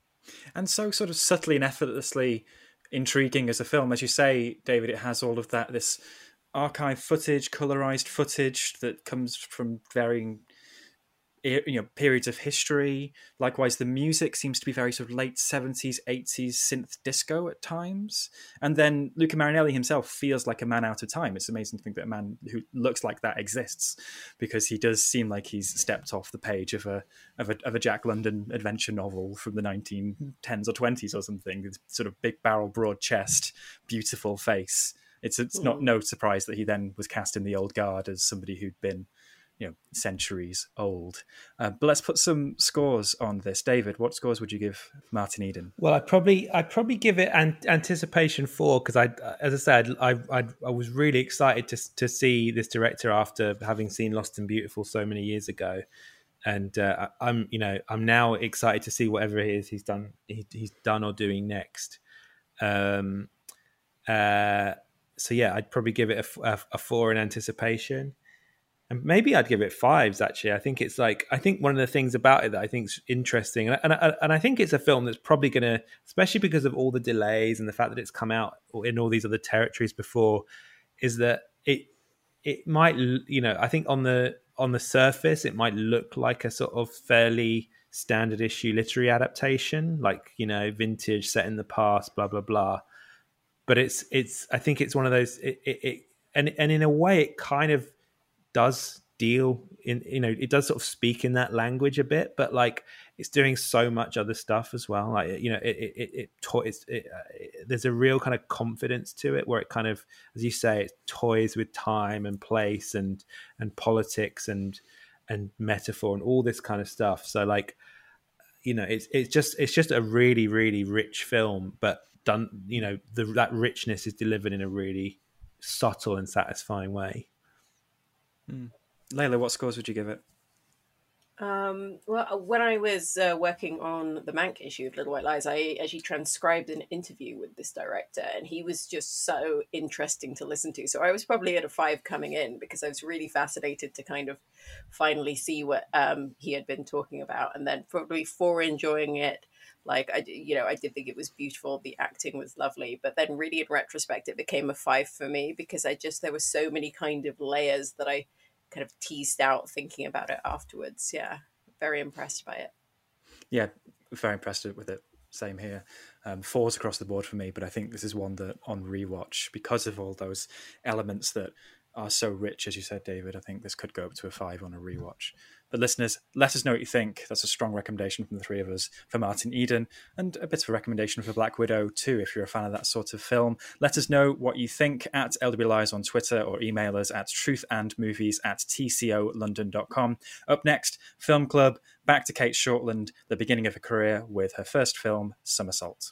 And so sort of subtly and effortlessly intriguing as a film. As you say, David, it has all of that, this archive footage, colorized footage that comes from varying periods of history. Likewise, the music seems to be very sort of late 70s, 80s synth disco at times. And then Luca Marinelli himself feels like a man out of time. It's amazing to think that a man who looks like that exists, because he does seem like he's stepped off the page of a Jack London adventure novel from the 1910s or 20s or something. This sort of big barrel, broad chest, beautiful face. It's not no surprise that he then was cast in The Old Guard as somebody who'd been centuries old. But let's put some scores on this. David, what scores would you give Martin Eden? Well, I'd probably give it anticipation 4, because as I said, I was really excited to see this director after having seen Lost and Beautiful so many years ago, and I'm now excited to see whatever it is he's done or doing next. So yeah, I'd probably give it a 4 in anticipation. And maybe I'd give it 5s, actually. I think one of the things about it that I think is interesting, and I think it's a film that's probably going to, especially because of all the delays and the fact that it's come out in all these other territories before, is that it might, I think on the surface, it might look like a sort of fairly standard issue literary adaptation, like, vintage, set in the past, blah, blah, blah. But I think it's one of those, and in a way it kind of does deal in, it does sort of speak in that language a bit, but like it's doing so much other stuff as well. Like, there's a real kind of confidence to it where it kind of, as you say, it toys with time and place and politics and metaphor and all this kind of stuff. So like, it's just a really, really rich film, but done, that richness is delivered in a really subtle and satisfying way. Layla, what scores would you give it? Well, when I was working on the Mank issue of Little White Lies, I actually transcribed an interview with this director, and he was just so interesting to listen to. So I was probably at a 5 coming in, because I was really fascinated to kind of finally see what he had been talking about, and then probably 4 enjoying it. Like, I did think it was beautiful. The acting was lovely. But then really in retrospect, it became a 5 for me, because there were so many kind of layers that I kind of teased out thinking about it afterwards. Yeah, very impressed by it. Yeah, very impressed with it. Same here. 4s across the board for me, but I think this is one that on rewatch, because of all those elements that are so rich, as you said, David, I think this could go up to a 5 on a rewatch. But listeners, let us know what you think. That's a strong recommendation from the 3 of us for Martin Eden, and a bit of a recommendation for Black Widow too, if you're a fan of that sort of film. Let us know what you think at LW Lies on Twitter, or email us at truthandmovies@tcolondon.com. Up next, Film Club, back to Kate Shortland, the beginning of her career with her first film, Somersault.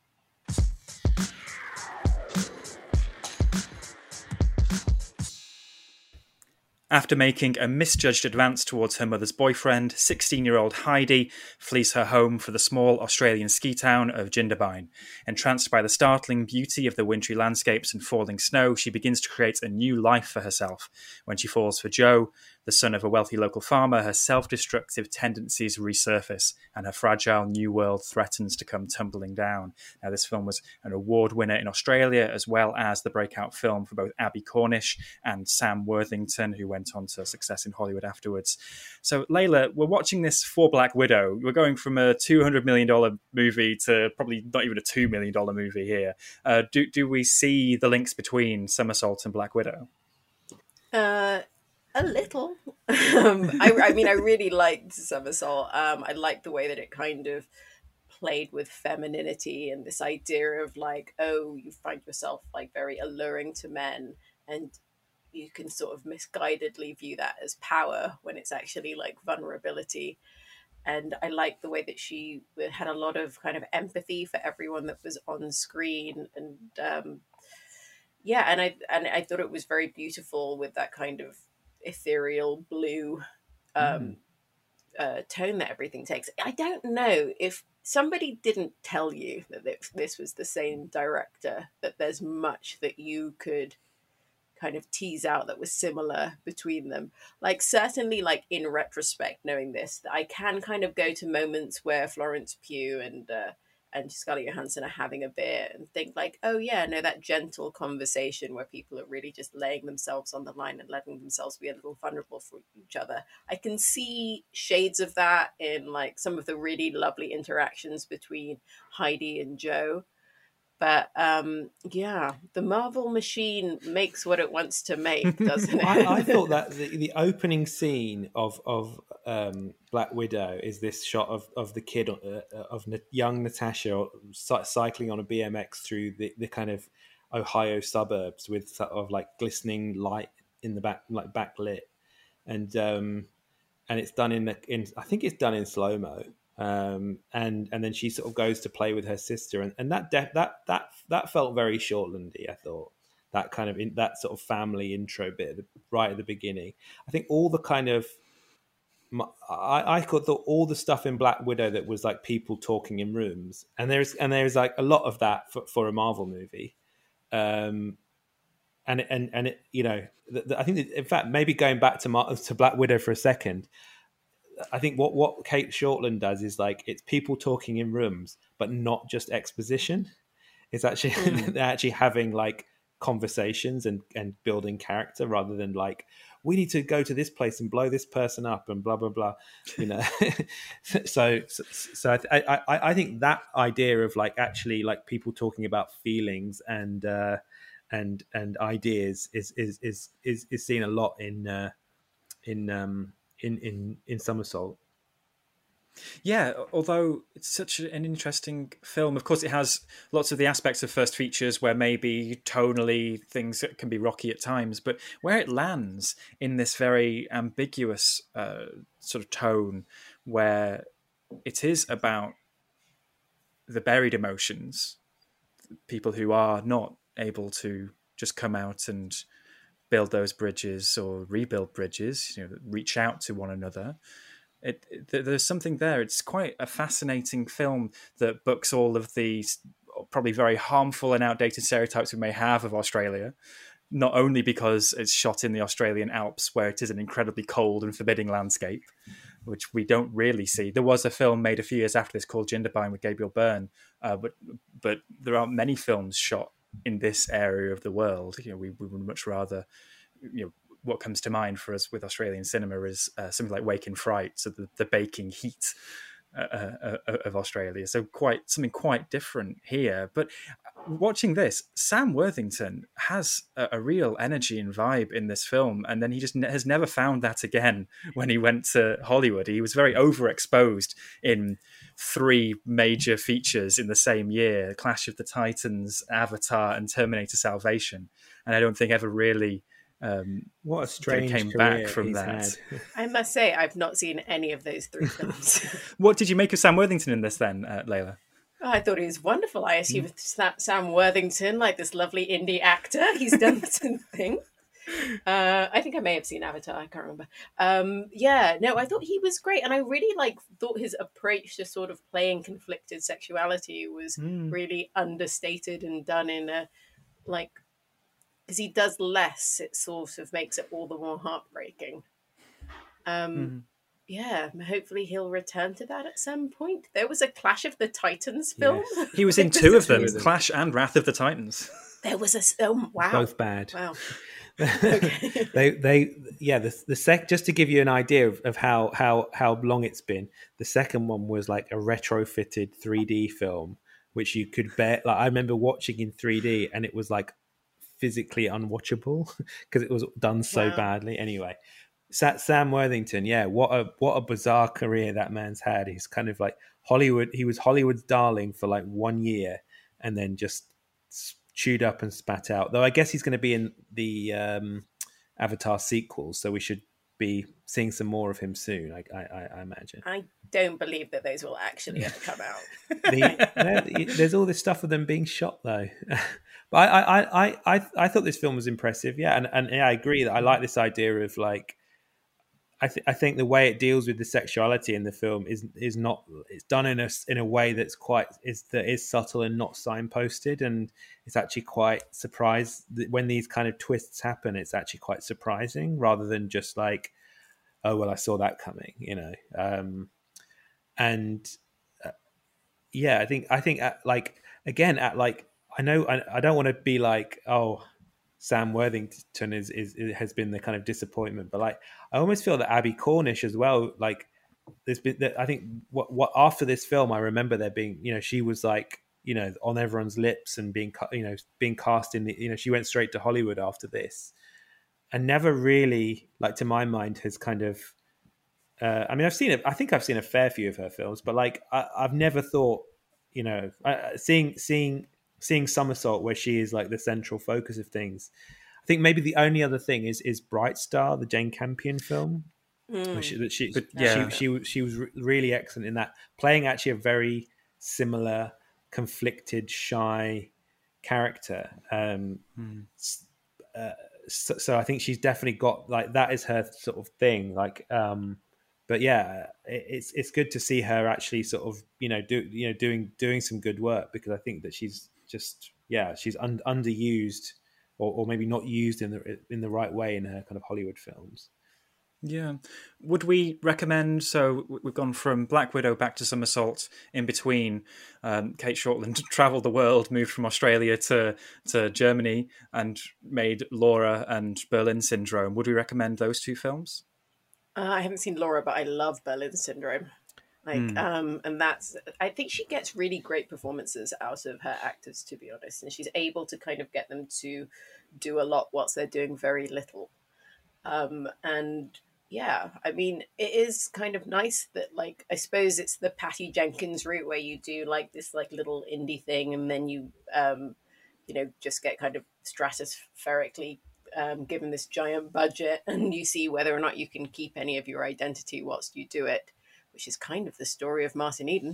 After making a misjudged advance towards her mother's boyfriend, 16-year-old Heidi flees her home for the small Australian ski town of Jindabyne. Entranced by the startling beauty of the wintry landscapes and falling snow, she begins to create a new life for herself. When she falls for Joe, the son of a wealthy local farmer, her self-destructive tendencies resurface, and her fragile new world threatens to come tumbling down. Now, this film was an award winner in Australia, as well as the breakout film for both Abbie Cornish and Sam Worthington, who went on to success in Hollywood afterwards. So, Layla, we're watching this for Black Widow. We're going from a $200 million movie to probably not even a $2 million movie here. Do we see the links between Somersault and Black Widow? A little. I mean, I really liked Somersault. I liked the way that it kind of played with femininity and this idea of like, oh, you find yourself like very alluring to men, and you can sort of misguidedly view that as power when it's actually like vulnerability. And I liked the way that she had a lot of kind of empathy for everyone that was on screen, and yeah, and I thought it was very beautiful with that kind of ethereal blue tone that everything takes. I don't know if somebody didn't tell you that this was the same director, that there's much that you could kind of tease out that was similar between them. Like, certainly, like in retrospect, knowing this, I can kind of go to moments where Florence Pugh and Scarlett Johansson are having a beer and think like, oh yeah, no, that gentle conversation where people are really just laying themselves on the line and letting themselves be a little vulnerable for each other. I can see shades of that in like some of the really lovely interactions between Heidi and Joe. But yeah, the Marvel machine makes what it wants to make, doesn't it? I thought that the opening scene of Black Widow is this shot of the kid of young Natasha cycling on a BMX through the kind of Ohio suburbs with sort of like glistening light in the back, like backlit, and it's done in I think it's done in slow mo. And then she sort of goes to play with her sister, and that felt very Shortlandy. I thought that kind of that sort of family intro bit right at the beginning. I think all the kind of I thought all the stuff in Black Widow that was like people talking in rooms, and there's like a lot of that for a Marvel movie. And it, you know, I think that, in fact, maybe going back to Black Widow for a second. I think what Kate Shortland does is like it's people talking in rooms, but not just exposition. It's actually they're actually having like conversations and building character rather than like we need to go to this place and blow this person up and blah blah blah. You know, so I think that idea of like actually like people talking about feelings and ideas is seen a lot in Somersault. Yeah, although it's such an interesting film. Of course, it has lots of the aspects of First Features where maybe tonally things can be rocky at times, but where it lands in this very ambiguous sort of tone where it is about the buried emotions, people who are not able to just come out and build those bridges or rebuild bridges, you know, reach out to one another. There's something there. It's quite a fascinating film that books all of these probably very harmful and outdated stereotypes we may have of Australia, not only because it's shot in the Australian Alps, where it is an incredibly cold and forbidding landscape, which we don't really see. There was a film made a few years after this called Jindabyne with Gabriel Byrne, but there aren't many films shot in this area of the world. You know, we would much rather, you know, what comes to mind for us with Australian cinema is something like Wake in Fright, so the baking heat of Australia. So something quite different here. But watching this, Sam Worthington has a real energy and vibe in this film, and then he just has never found that again when he went to Hollywood. He was very overexposed in 3 major features in the same year: Clash of the Titans, Avatar, and Terminator Salvation. And I don't think ever really what a strange came back from that. I must say, I've not seen any of those 3 films. What did you make of Sam Worthington in this then, Layla? Oh, I thought he was wonderful. I assume Sam Worthington, like this lovely indie actor, he's done some things. I think I may have seen Avatar. I can't remember. I thought he was great, and I really thought his approach to sort of playing conflicted sexuality was really understated and done in a because he does less, it sort of makes it all the more heartbreaking. Yeah, hopefully he'll return to that at some point. There was a Clash of the Titans film. Yes. He was in 2 of them, Clash and Wrath of the Titans. There was wow. Both bad. Wow. Okay. Just to give you an idea of how long it's been, the second one was like a retrofitted 3D film, which you could bet. Like I remember watching in 3D, and it was like physically unwatchable because it was done so badly. Anyway, Sam Worthington, what a bizarre career that man's had. He's kind of like Hollywood. He was Hollywood's darling for like 1 year, and then just chewed up and spat out. Though I guess he's going to be in the Avatar sequel, so we should be seeing some more of him soon. I imagine. I don't believe that those will actually ever come out. There's all this stuff with them being shot though. But I thought this film was impressive. Yeah, and I agree that I like this idea of like. I think the way it deals with the sexuality in the film is not. It's done in a way that is subtle and not signposted, and it's actually quite surprised when these kind of twists happen. It's actually quite surprising rather than just like, oh well, I saw that coming, you know. And yeah, I think at, like, again, at like, I know I don't want to be like, oh, Sam Worthington has been the kind of disappointment, but like I almost feel that Abby Cornish as well, like there's been, I think what after this film I remember there being, you know, she was like, you know, on everyone's lips and being, you know, being cast in the, you know, she went straight to Hollywood after this and never really, like, to my mind, has kind of I mean, I think I've seen a fair few of her films, but like I've never thought, you know, seeing Somersault, where she is like the central focus of things. I think maybe the only other thing is Bright Star, the Jane Campion film. She was really excellent in that, playing actually a very similar, conflicted, shy character. So I think she's definitely got, like, that is her sort of thing. Like, but yeah, it's good to see her actually sort of, you know, doing some good work, because I think that she's just, yeah, she's underused or maybe not used in the right way in her kind of Hollywood films. Yeah. Would we recommend, so we've gone from Black Widow back to Somersault, in between Kate Shortland traveled the world, moved from Australia to Germany and made Laura and Berlin Syndrome. Would we recommend those two films? I haven't seen Laura, but I love Berlin Syndrome. Like, and that's, I think she gets really great performances out of her actors, to be honest. And she's able to kind of get them to do a lot whilst they're doing very little. And yeah, I mean, it is kind of nice that, like, I suppose it's the Patty Jenkins route, where you do like this like little indie thing, and then you, you know, just get kind of stratospherically given this giant budget, and you see whether or not you can keep any of your identity whilst you do it, which is kind of the story of Martin Eden.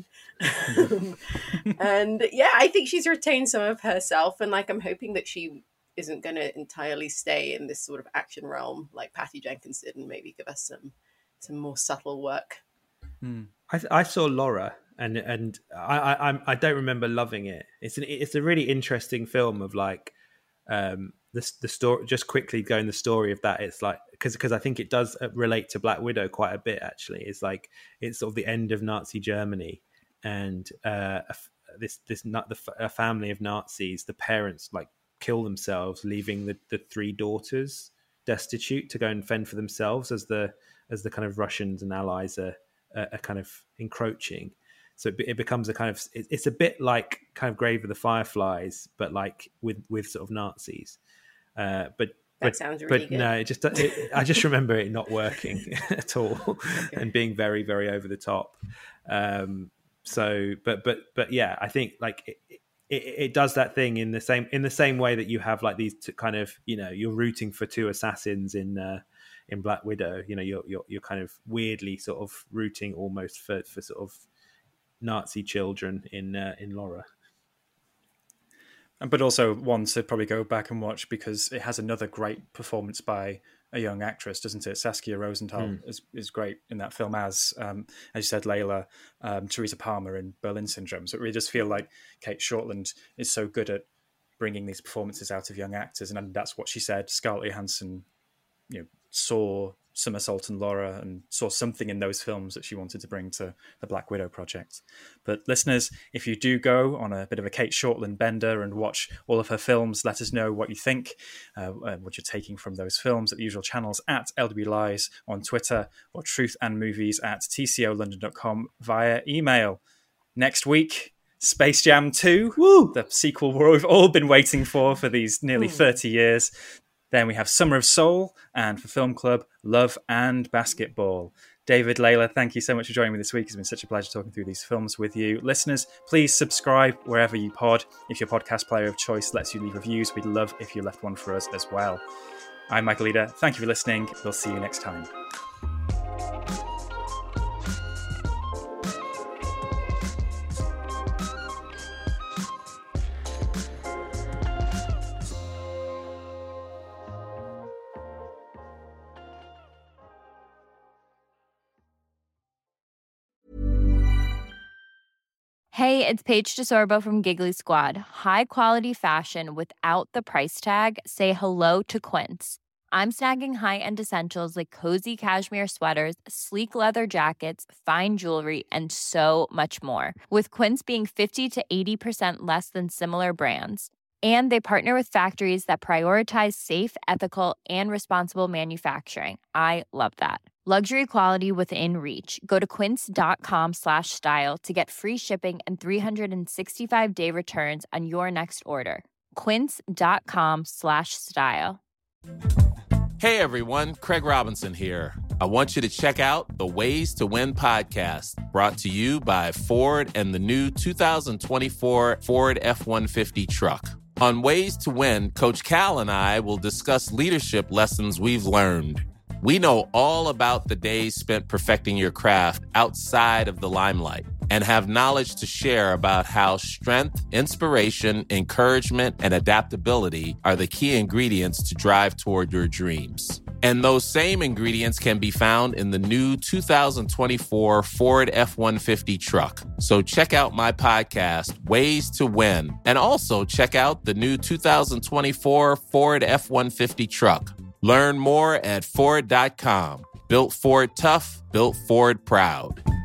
And yeah, I think she's retained some of herself, and like, I'm hoping that she isn't going to entirely stay in this sort of action realm like Patty Jenkins did, and maybe give us some more subtle work. I saw Laura, and I don't remember loving it. It's a really interesting film of like the story. Just quickly going the story of that, it's like, because I think it does relate to Black Widow quite a bit. Actually, it's like, it's sort of the end of Nazi Germany, and a family of Nazis, the parents like kill themselves, leaving the three daughters destitute to go and fend for themselves as the kind of Russians and allies are kind of encroaching. So it becomes a kind of, it's a bit like kind of Grave of the Fireflies, but like with sort of Nazis. But sounds really good. No, I just remember it not working at all, and being very, very over the top. So, but yeah, I think like it does that thing in the same way that you have like these kind of, you know, you're rooting for two assassins in Black Widow. You know, you're kind of weirdly sort of rooting almost for sort of Nazi children in Laura. But also one to probably go back and watch, because it has another great performance by a young actress, doesn't it? Saskia Rosenthal is great in that film, as you said, Layla, Teresa Palmer in Berlin Syndrome. So it really does feel like Kate Shortland is so good at bringing these performances out of young actors, and that's what she said. Scarlett Johansson, you know, saw Somersault and Laura and saw something in those films that she wanted to bring to the Black Widow project. But listeners, if you do go on a bit of a Kate Shortland bender and watch all of her films, let us know what you think, what you're taking from those films at the usual channels, at LW Lies on Twitter, or truthandmovies at tcolondon.com via email. Next week, Space Jam 2, Woo! The sequel we've all been waiting for these nearly 30 years. Then we have Summer of Soul, and for Film Club, Love and Basketball. David, Layla, thank you so much for joining me this week. It's been such a pleasure talking through these films with you. Listeners, please subscribe wherever you pod. If your podcast player of choice lets you leave reviews, we'd love if you left one for us as well. I'm Michael Eder. Thank you for listening. We'll see you next time. Hey, it's Paige DeSorbo from Giggly Squad. High quality fashion without the price tag. Say hello to Quince. I'm snagging high-end essentials like cozy cashmere sweaters, sleek leather jackets, fine jewelry, and so much more. With Quince being 50 to 80% less than similar brands. And they partner with factories that prioritize safe, ethical, and responsible manufacturing. I love that. Luxury quality within reach. Go to quince.com/style to get free shipping and 365-day returns on your next order. Quince.com/style. Hey everyone, Craig Robinson here. I want you to check out the Ways to Win podcast, brought to you by Ford and the new 2024 Ford F-150 truck. On Ways to Win, Coach Cal and I will discuss leadership lessons we've learned. We know all about the days spent perfecting your craft outside of the limelight and have knowledge to share about how strength, inspiration, encouragement, and adaptability are the key ingredients to drive toward your dreams. And those same ingredients can be found in the new 2024 Ford F-150 truck. So check out my podcast, Ways to Win, and also check out the new 2024 Ford F-150 truck. Learn more at Ford.com. Built Ford tough, built Ford proud.